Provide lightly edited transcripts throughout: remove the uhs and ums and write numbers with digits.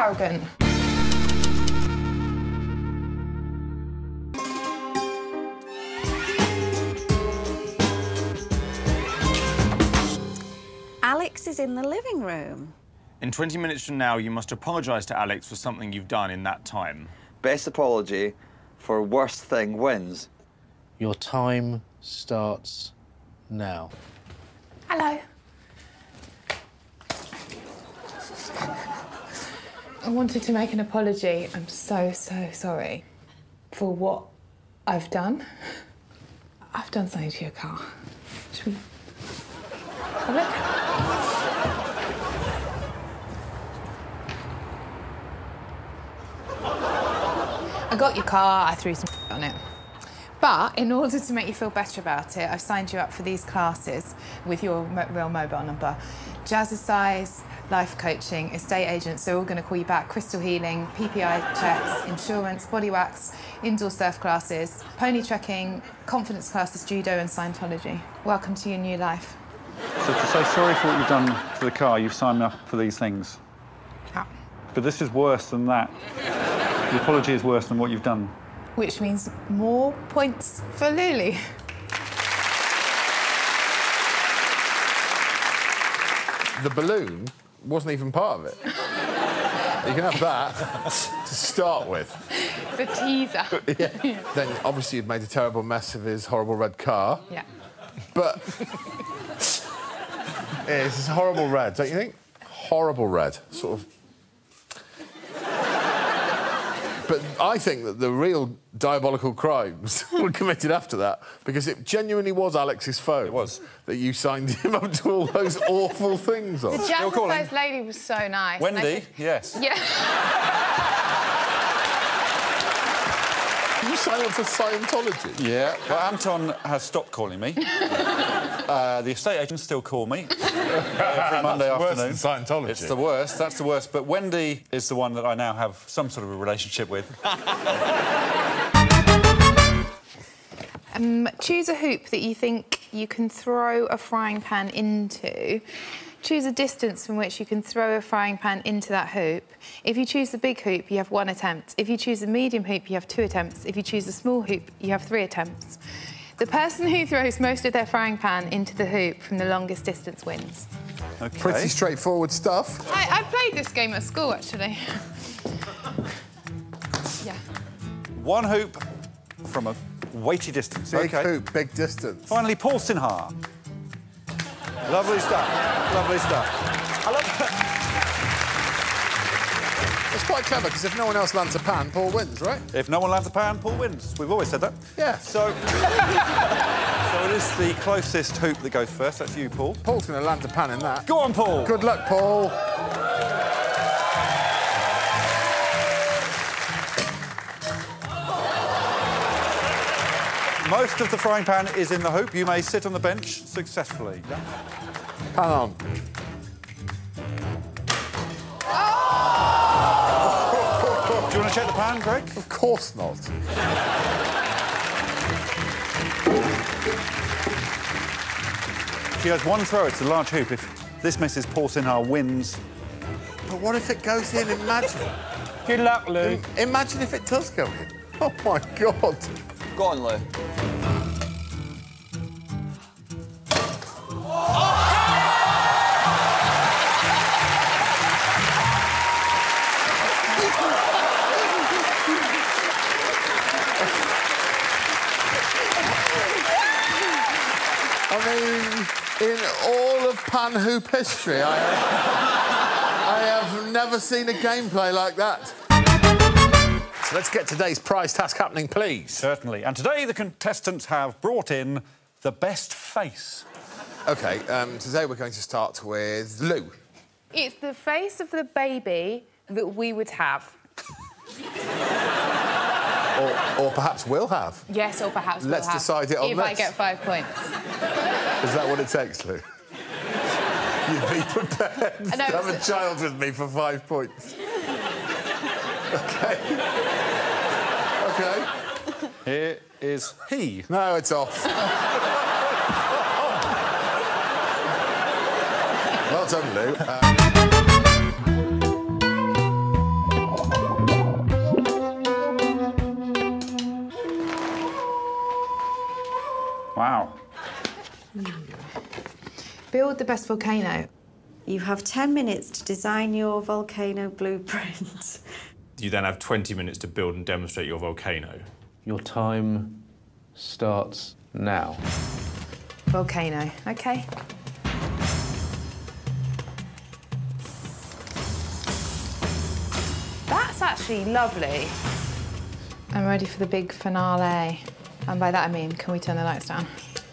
arrogant. Alex is in the living room. In 20 minutes from now, you must apologise to Alex for something you've done in that time. Best apology for worst thing wins. Your time starts now. Hello. I wanted to make an apology. I'm so sorry for what I've done. I've done something to your car. Should we have a look? I got your car, I threw some on it. But in order to make you feel better about it, I've signed you up for these classes with your real mobile number. Jazzercise, life coaching, estate agents, they're all going to call you back. Crystal healing, PPI checks, insurance, body wax, indoor surf classes, pony trekking, confidence classes, judo and Scientology. Welcome to your new life. So to say sorry for what you've done to the car, you've signed me up for these things. Yeah. But this is worse than that. The apology is worse than what you've done. Which means more points for Lulu. The balloon wasn't even part of it. You can have that to start with. It's a teaser. Yeah. Then, obviously, you'd made a terrible mess of his horrible red car. Yeah. But... yeah, this is horrible red, don't you think? Horrible red. Sort of... But I think that the real diabolical crimes were committed after that, because it genuinely was Alex's phone. It was. That you signed him up to all those awful things on. The jazzercise lady was so nice. Wendy, yes. Yeah. Did you sign up for Scientology? Yeah, well, Anton has stopped calling me. The estate agents still call me every Monday afternoon. Worse than Scientology. It's the worst, that's the worst. But Wendy is the one that I now have some sort of a relationship with. Choose a hoop that you think you can throw a frying pan into. Choose a distance from which you can throw a frying pan into that hoop. If you choose the big hoop, you have 1 attempt. If you choose the medium hoop, you have 2 attempts. If you choose the small hoop, you have 3 attempts. The person who throws most of their frying pan into the hoop from the longest distance wins. Okay. Pretty straightforward stuff. I played this game at school, actually. Yeah. 1 hoop from a weighty distance. Big OK. hoop, big distance. Finally, Paul Sinha. Lovely stuff. Lovely stuff. I love that. It's quite clever, because if no one else lands a pan, Paul wins, right? If no one lands a pan, Paul wins. We've always said that. Yeah. So it is the closest hoop that goes first. That's you, Paul. Paul's going to land a pan in that. Go on, Paul. Good luck, Paul. Most of the frying pan is in the hoop. You may sit on the bench successfully. Pan on. Do you want to check the pan, Greg? Of course not. She has 1 throw. It's a large hoop. If this misses, Paul Sinha wins. But what if it goes in? Imagine. Good luck, Lou. Imagine if it does go in. Oh, my God. Go on, Lou. I mean, in all of pan hoop history, I have never seen a gameplay like that. So let's get today's prize task happening, please. Certainly. And today the contestants have brought in the best face. OK, today we're going to start with Lou. It's the face of the baby that we would have. Or perhaps will have. Yes, or perhaps we'll Let's have. decide it on if this. I get 5 points. Is that what it takes, Lou? You'd be prepared to have a child with me for 5 points. OK. OK. Here is he. No, it's off. Well done, Lou. build the best volcano? You have 10 minutes to design your volcano blueprint. You then have 20 minutes to build and demonstrate your volcano. Your time starts now. Volcano, OK. That's actually lovely. I'm ready for the big finale. And by that I mean, can we turn the lights down?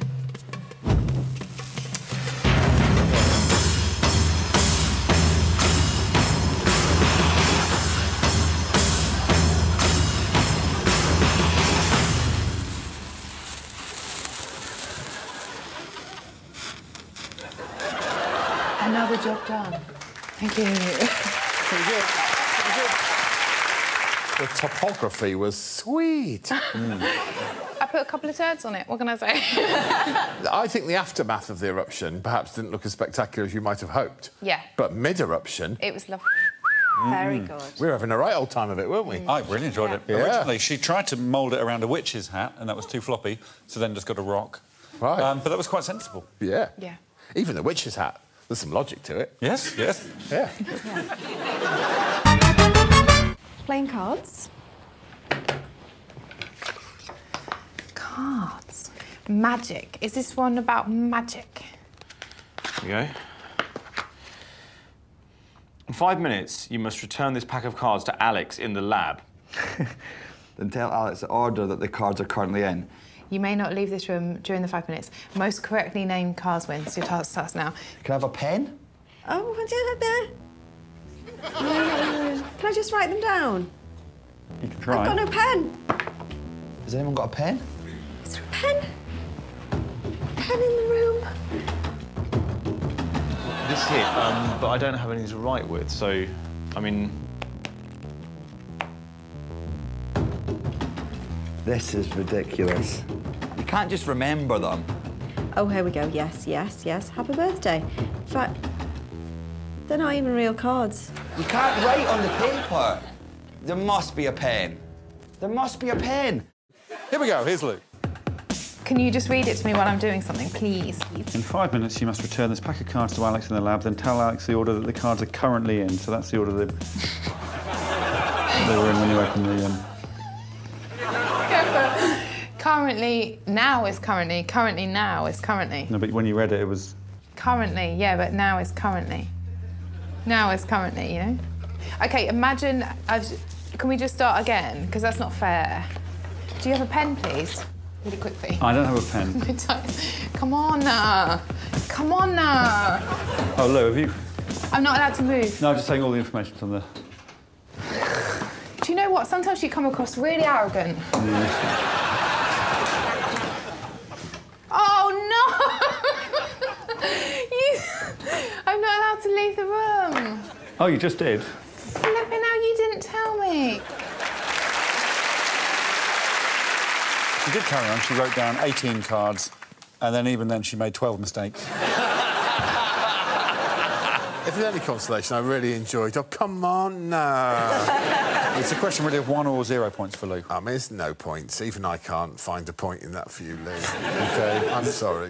Another job done. Thank you. Pretty good. Pretty good. The topography was sweet. I put a couple of turds on it. What can I say? I think the aftermath of the eruption perhaps didn't look as spectacular as you might have hoped. Yeah. But mid-eruption... It was lovely. Very good. We were having a right old time of it, weren't we? I really enjoyed it. Yeah. Originally, she tried to mould it around a witch's hat, and that was too floppy, so then just got a rock. Right. But that was quite sensible. Yeah. Yeah. Even the witch's hat, there's some logic to it. Yes, yes. Yeah. Playing cards. Cards. Magic. Is this one about magic? Here we go. In 5 minutes, you must return this pack of cards to Alex in the lab. Then tell Alex the order that the cards are currently in. You may not leave this room during the 5 minutes. Most correctly named cards wins. Your task starts now. Can I have a pen? Oh, can I just write them down? You can try. I've got no pen. Has anyone got a pen? Is there a pen? Pen in the room. This is it, but I don't have anything to write with, so, I mean... This is ridiculous. You can't just remember them. Oh, here we go. Yes, yes, yes. Happy birthday. In fact, they're not even real cards. You can't write on the paper. There must be a pen. There must be a pen. Here we go, here's Lou. Can you just read it to me while I'm doing something, please? In 5 minutes, you must return this pack of cards to Alex in the lab, then tell Alex the order that the cards are currently in. So that's the order that they were in when you opened the... Currently, now is currently. Currently, now is currently. No, but when you read it, it was... Currently, yeah, but now is currently. Now is currently, you know? OK, imagine... Can we just start again? Because that's not fair. Do you have a pen, please? Really quickly. I don't have a pen. Come on now. Come on now. Oh, Lou, have you... I'm not allowed to move. No, I'm just saying all the information's on the... Do you know what? Sometimes you come across really arrogant. Oh, no! I'm not allowed to leave the room. Oh, you just did? Flipping out, you didn't tell me. She did carry on. She wrote down 18 cards, and then even then she made 12 mistakes. If there's any consolation, I really enjoyed... Oh, come on now. It's a question really of 1 or 0 points for Lou. I mean, it's no points. Even I can't find a point in that for you, Lou. OK, I'm sorry.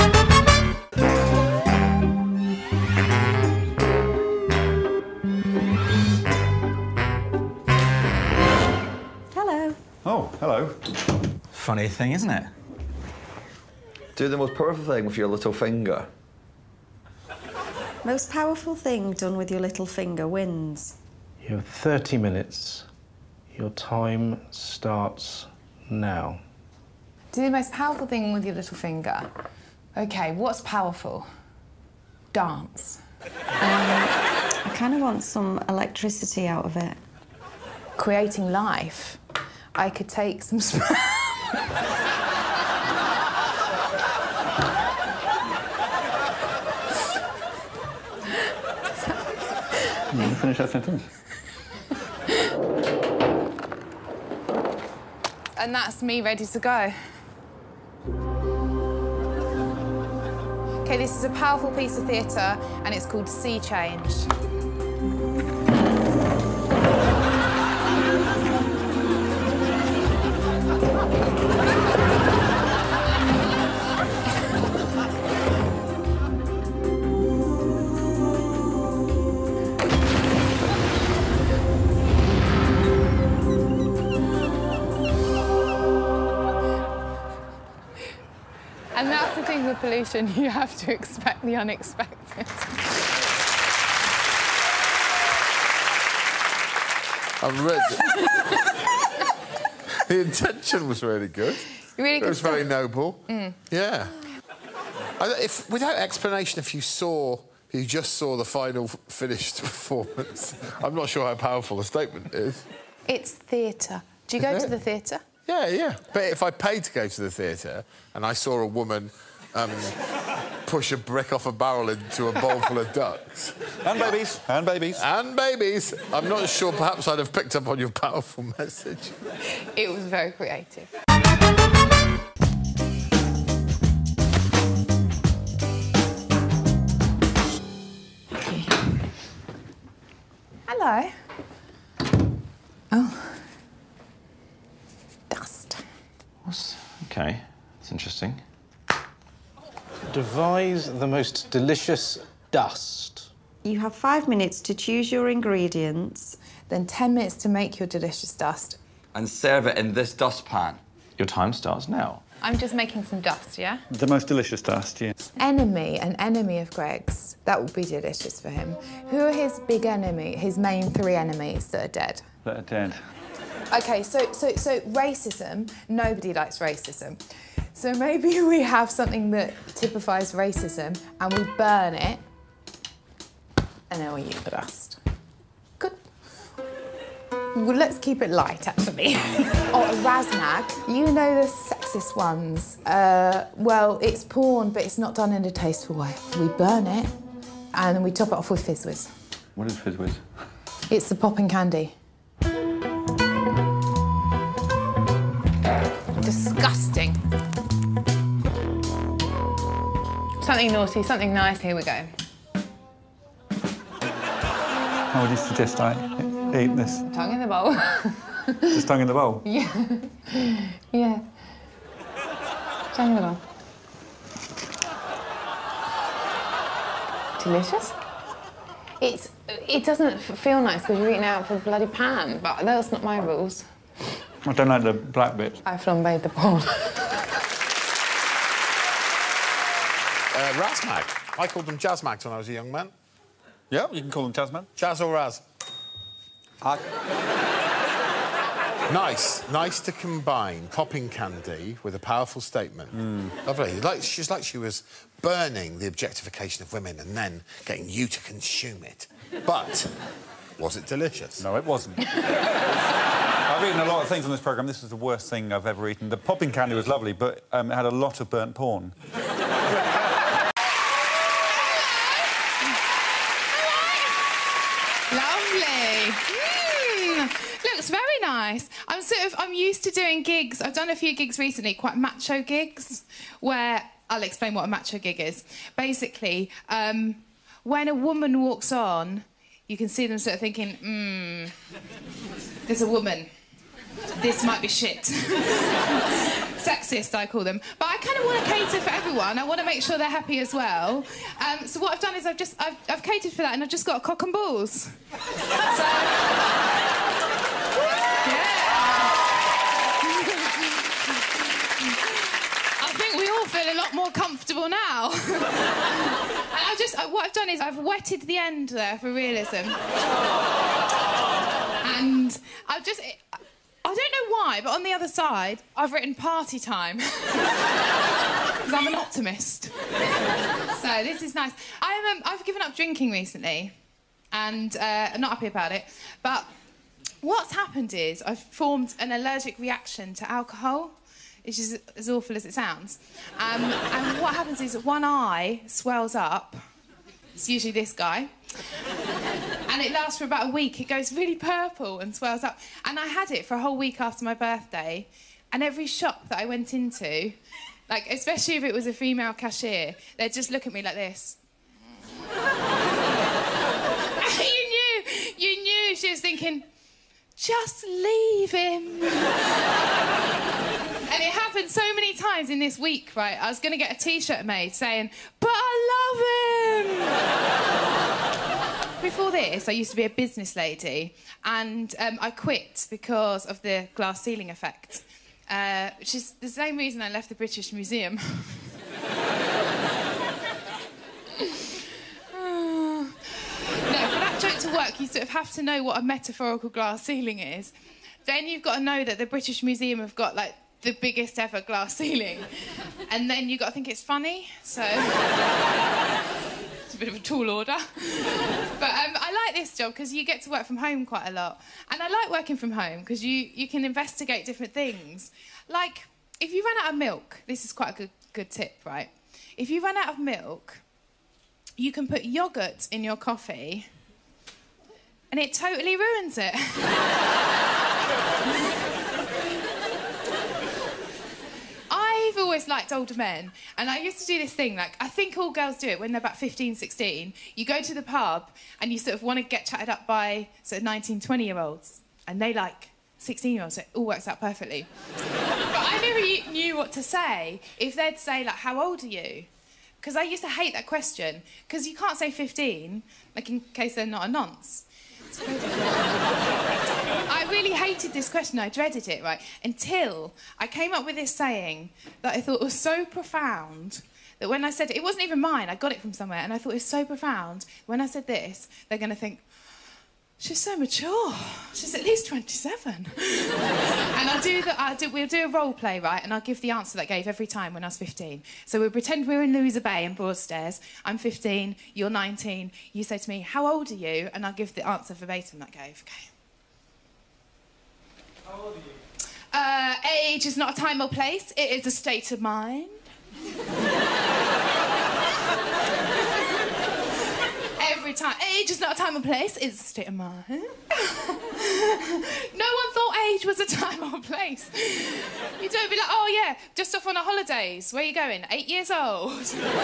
Hello. Oh, hello. Funny thing, isn't it? Do the most powerful thing with your little finger. Most powerful thing done with your little finger wins. You have 30 minutes. Your time starts now. Do the most powerful thing with your little finger. OK, what's powerful? Dance. I kind of want some electricity out of it. Creating life. I could take some sperm. You can finish that sentence. And that's me ready to go. OK, this is a powerful piece of theatre, and it's called Sea Change. And that's the thing with pollution, you have to expect the unexpected. I'm ready. The intention was really good. Really good. It was stuff. very noble. Yeah. If, without explanation, if you just saw the final finished performance, I'm not sure how powerful the statement is. It's theatre. Do you go to the theatre? Yeah, yeah. But if I paid to go to the theatre and I saw a woman push a brick off a barrel into a bowl full of ducks... And babies. And babies. And babies. I'm not sure perhaps I'd have picked up on your powerful message. It was very creative. Hello. Oh. Dust. Okay, that's interesting. Devise the most delicious dust. You have 5 minutes to choose your ingredients. Then 10 minutes to make your delicious dust. And serve it in this dustpan. Your time starts now. I'm just making some dust, yeah? The most delicious dust, yeah. An enemy of Greg's. That would be delicious for him. Who are his big enemy, his main 3 enemies that are dead? That are dead. OK, so racism, nobody likes racism. So maybe we have something that typifies racism and we burn it and then we use the dust. Good. Well, let's keep it light, actually. Oh, a razmag. You know the sexist ones. Well, it's porn, but it's not done in a tasteful way. We burn it and then we top it off with Fizz Whiz. What is Fizz Whiz? It's the popping candy. Disgusting. Something naughty, something nice, here we go. How would you suggest I eat this? Tongue in the bowl. Just tongue in the bowl? Yeah. Yeah. Tongue in the bowl. Delicious. It doesn't feel nice because you're eating out of a bloody pan, but that's not my rules. I don't like the black bit. I flambéed the porn. Razmag. I called them Jazzmags when I was a young man. Yeah, you can call them Jazzman. Jazz or Raz? Nice to combine popping candy with a powerful statement. Lovely. She's like she was burning the objectification of women and then getting you to consume it. But was it delicious? No, it wasn't. I've eaten a lot of things on this programme. This was the worst thing I've ever eaten. The popping candy was lovely, but it had a lot of burnt porn. Lovely. Looks very nice. I'm used to doing gigs. I've done a few gigs recently, quite macho gigs, where I'll explain what a macho gig is. Basically, when a woman walks on, you can see them sort of thinking, there's a woman. This might be shit. Sexist, I call them. But I kind of want to cater for everyone. I want to make sure they're happy as well. So what I've done is I've catered for that and I've just got a cock and balls. So... I think we all feel a lot more comfortable now. And what I've done is I've wetted the end there for realism. And I don't know why, but on the other side, I've written party time. Because I'm an optimist. So this is nice. I've given up drinking recently, and I'm not happy about it. But what's happened is I've formed an allergic reaction to alcohol, which is as awful as it sounds. And what happens is one eye swells up. It's usually this guy. And it lasts for about a week. It goes really purple and swells up. And I had it for a whole week after my birthday. And every shop that I went into, like, especially if it was a female cashier, they'd just look at me like this. You knew she was thinking, just leave him. And it happened so many times in this week, right? I was going to get a T-shirt made saying, but I love him. Before this, I used to be a business lady, and I quit because of the glass ceiling effect, which is the same reason I left the British Museum. No, for that joke to work, you sort of have to know what a metaphorical glass ceiling is. Then you've got to know that the British Museum have got, like, the biggest ever glass ceiling. And then you've got to think it's funny, so... it's a bit of a tall order. But I like this job because you get to work from home quite a lot. And I like working from home because you can investigate different things. Like, if you run out of milk, this is quite a good tip, right? If you run out of milk, you can put yoghurt in your coffee and it totally ruins it. I've always liked older men, and I used to do this thing, like, I think all girls do it when they're about 15, 16. You go to the pub and you sort of want to get chatted up by sort of 19, 20-year-olds, and they like 16-year-olds, so it all works out perfectly. But I never knew what to say if they'd say, like, how old are you? Because I used to hate that question, because you can't say 15, like, in case they're not a nonce. I really hated this question. I dreaded it, right? Until I came up with this saying that I thought was so profound that when I said it, it wasn't even mine. I got it from somewhere, and I thought it was so profound. When I said this, they're going to think, she's so mature. She's at least 27. And we'll do a role play, right? And I'll give the answer that I gave every time when I was 15. So we'll pretend we're in Louisa Bay in Broadstairs. I'm 15, you're 19. You say to me, how old are you? And I'll give the answer verbatim that I gave. Okay. How old are you? Age is not a time or place. It is a state of mind. Every time. Age is not a time or place, it's a state of mind. No one thought age was a time or place. You don't be like, oh yeah, just off on our holidays. Where are you going? 8 years old.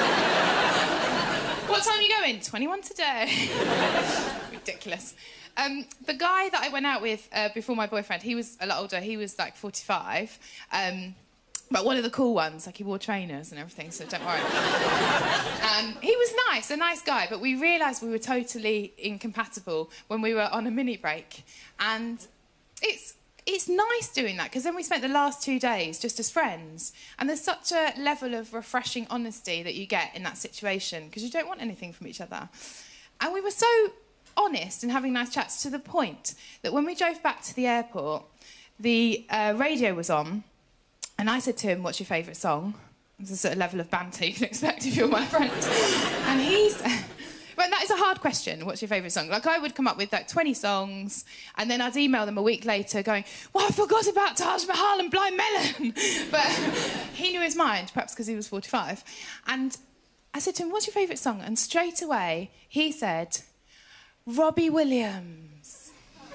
What time are you going? 21 today. Ridiculous. The guy that I went out with before my boyfriend, he was a lot older. He was like 45. But one of the cool ones, like he wore trainers and everything, so don't worry. He was nice, a nice guy, but we realised we were totally incompatible when we were on a mini break. And it's nice doing that, because then we spent the last 2 days just as friends. And there's such a level of refreshing honesty that you get in that situation, because you don't want anything from each other. And we were so honest and having nice chats to the point that when we drove back to the airport, the radio was on. And I said to him, what's your favourite song? It's a sort of level of banter you can expect if you're my friend. And he said... Well, that is a hard question, what's your favourite song? Like, I would come up with, like, 20 songs, and then I'd email them a week later going, well, I forgot about Taj Mahal and Blind Melon. But he knew his mind, perhaps because he was 45. And I said to him, what's your favourite song? And straight away, he said, Robbie Williams.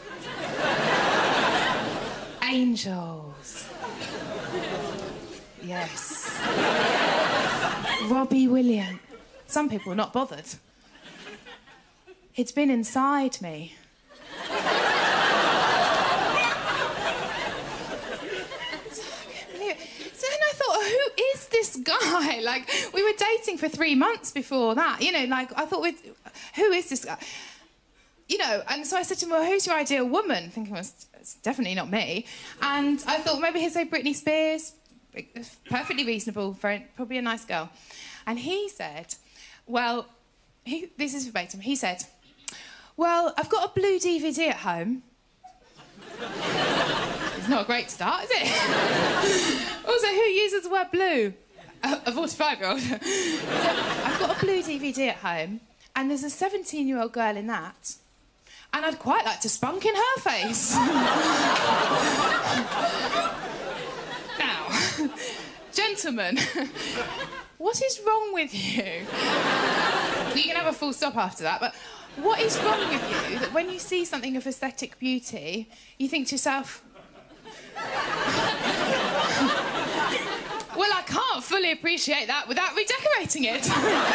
Angels. Yes. Robbie Williams. Some people are not bothered. It's been inside me. So then I thought, who is this guy? Like, we were dating for 3 months before that. You know, like, I thought, who is this guy? You know, and so I said to him, well, who's your ideal woman? Thinking, well, it's definitely not me. And I thought, maybe he'd say Britney Spears. Perfectly reasonable, probably a nice girl. And he said, well, this is verbatim, he said, well, I've got a blue DVD at home. It's not a great start, is it? Also, who uses the word blue? A 45-year-old. So, I've got a blue DVD at home, and there's a 17-year-old girl in that, and I'd quite like to spunk in her face. Now, gentlemen, what is wrong with you? You can have a full stop after that, but what is wrong with you that when you see something of aesthetic beauty, you think to yourself, well, I can't fully appreciate that without redecorating it.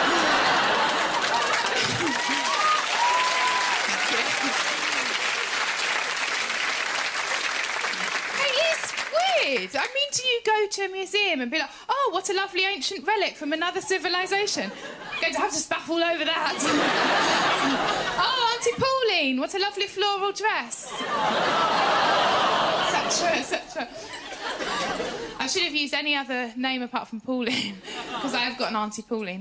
I mean, do you go to a museum and be like, oh, what a lovely ancient relic from another civilization? Going to have to spaff all over that. Oh, Auntie Pauline, what a lovely floral dress. Etc., etc. I should have used any other name apart from Pauline. because I have got an Auntie Pauline.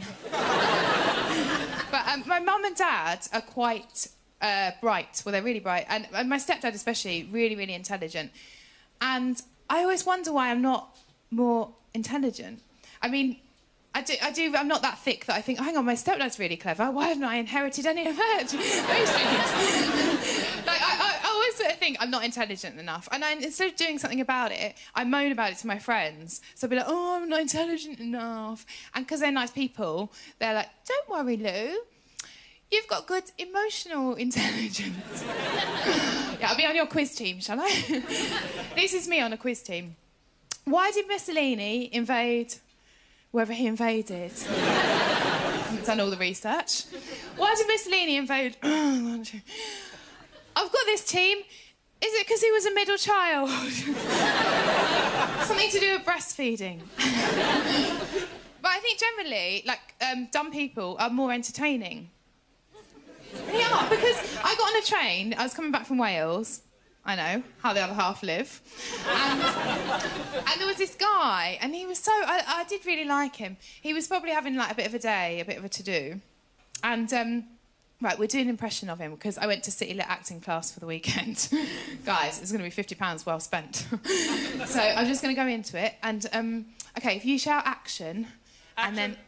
But my mum and dad are quite bright. Well, they're really bright. And my stepdad especially, really, really intelligent. And I always wonder why I'm not more intelligent. I mean, I'm not that thick that I think, hang on, my stepdad's really clever. Why haven't I inherited any of those things? Like, I always sort of think I'm not intelligent enough. And instead of doing something about it, I moan about it to my friends. So I'll be like, oh, I'm not intelligent enough. And because they're nice people, they're like, don't worry, Lou. You've got good emotional intelligence. Yeah, I'll be on your quiz team, shall I? This is me on a quiz team. Why did Mussolini invade wherever he invaded? I haven't done all the research. Why did Mussolini invade? I've got this team. Is it because he was a middle child? Something to do with breastfeeding. But I think generally, like, dumb people are more entertaining. They are, because I got on a train, I was coming back from Wales. I know, how the other half live. And there was this guy, and he was so... I did really like him. He was probably having, like, a bit of a day, a bit of a to-do. And, right, we're doing an impression of him, because I went to City Lit acting class for the weekend. Guys, it's going to be £50 well spent. So I'm just going to go into it, and, OK, if you shout action, and then...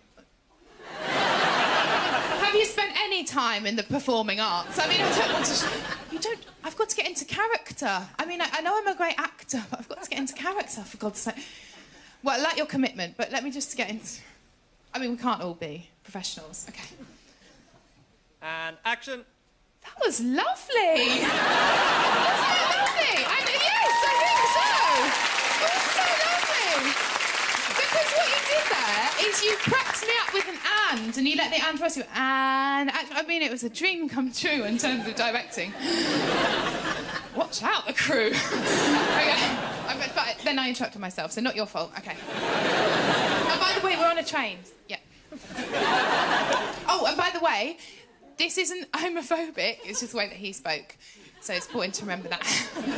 Have you spent any time in the performing arts? I mean, I don't want to... You don't... I've got to get into character. I mean, I know I'm a great actor, but I've got to get into character, for God's sake. Well, I like your commitment, but let me just get into... I mean, we can't all be professionals. OK. And action. That was lovely. Wasn't it lovely? Yes, I think so. It was so lovely. Because what you did there is you cracked me up with an and you let the and rest you. And I mean, it was a dream come true in terms of directing. Watch out, the crew. OK. But then I interrupted myself, so not your fault. OK. Oh, by the way, we're on a train. Yeah. Oh, and by the way, this isn't homophobic. It's just the way that he spoke. So it's important to remember that.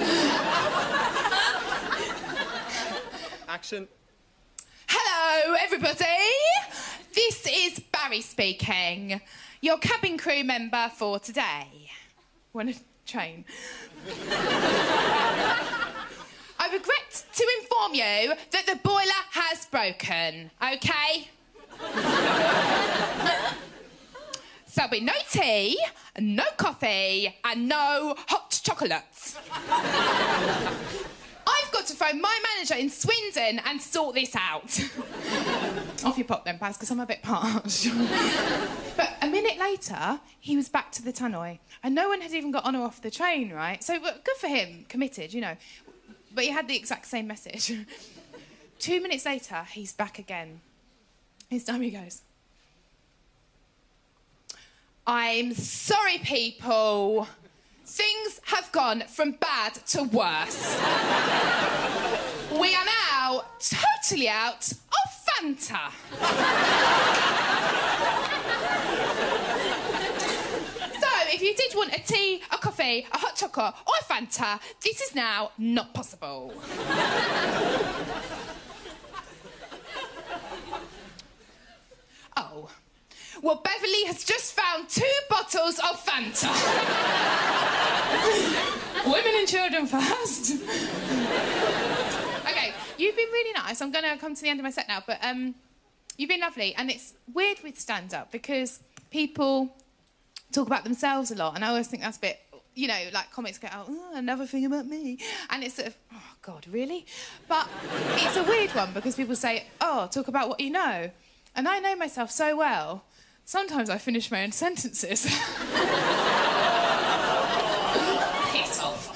Action. Hello, everybody. This is Barry speaking, your cabin crew member for today. We're on a train. I regret to inform you that the boiler has broken, OK? There'll be no tea, no coffee, and no hot chocolates. I've got to phone my manager in Swindon and sort this out. Off you pop then, Paz, because I'm a bit parched. But a minute later, he was back to the tannoy, and no one had even got on or off the train, right? So good for him, committed, you know. But he had the exact same message. 2 minutes later, he's back again. This time he goes, I'm sorry, people. Things have gone from bad to worse. We are now totally out of Fanta. So, if you did want a tea, a coffee, a hot chocolate, or a Fanta, this is now not possible. Oh. Well, Beverly has just found 2 bottles of Fanta. Women and children first. OK, you've been really nice. I'm going to come to the end of my set now, but you've been lovely. And it's weird with stand-up because people talk about themselves a lot, and I always think that's a bit... You know, like comics go, oh, another thing about me. And it's sort of, oh, God, really? But it's a weird one because people say, oh, talk about what you know. And I know myself so well. Sometimes I finish my own sentences. Piss off.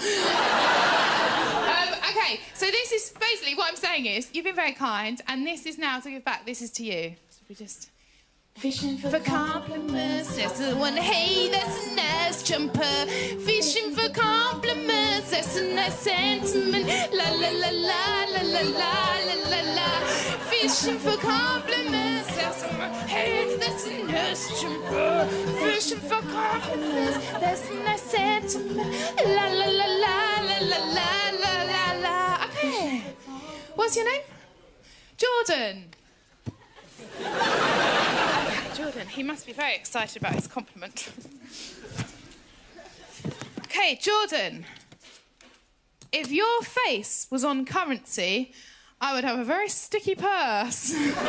OK, so this is basically what I'm saying is you've been very kind, and this is now to give back. This is to you. So we just fishing for compliments. That's the one. Hey, that's a nice jumper. Fishing for compliments. That's a nice sentiment. La la la la la la la la la la. Fishing for compliments. That's a hey, that's a nice jumper. Fishing for compliments. That's a nice sentiment. La la la la la la la la la la. Okay. What's your name? Jordan. Jordan, he must be very excited about his compliment. OK, Jordan. If your face was on currency, I would have a very sticky purse.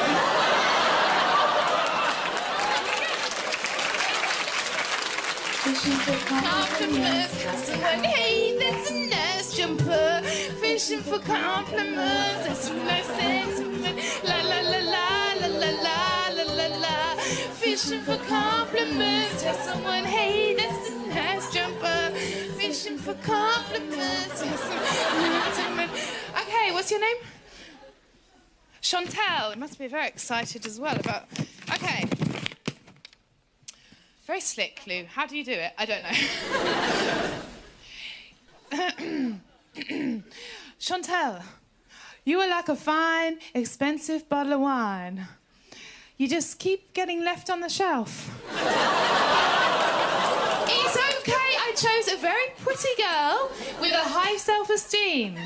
Fishing for compliments. Someone, hey, that's a nice jumper. Fishing for compliments. That's a nice sentiment. La la la la la la la la la la. Fishing for compliments. Tell someone, hey, that's a nice jumper. Fishing for compliments. Okay, what's your name? Chantal. You must be very excited as well about. Okay. Very slick, Lou. How do you do it? I don't know. Chantal, you are like a fine, expensive bottle of wine. You just keep getting left on the shelf. It's okay. I chose a very pretty girl with a high self-esteem.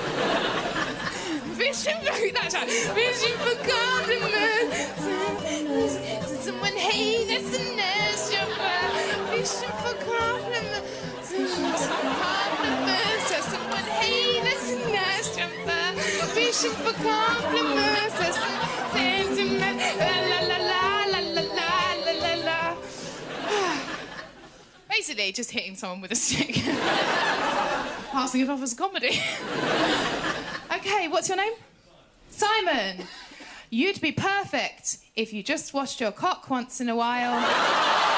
Fishing for compliments. Someone, hey, that's a nice jumper. Fishing for compliments. Fishing for compliments. Someone, hey, that's a nice jumper. Fishing for compliments. Sentiment. La la la la la la la la la. Basically, just hitting someone with a stick. Passing it off as comedy. OK, what's your name? Simon. You'd be perfect if you just washed your cock once in a while.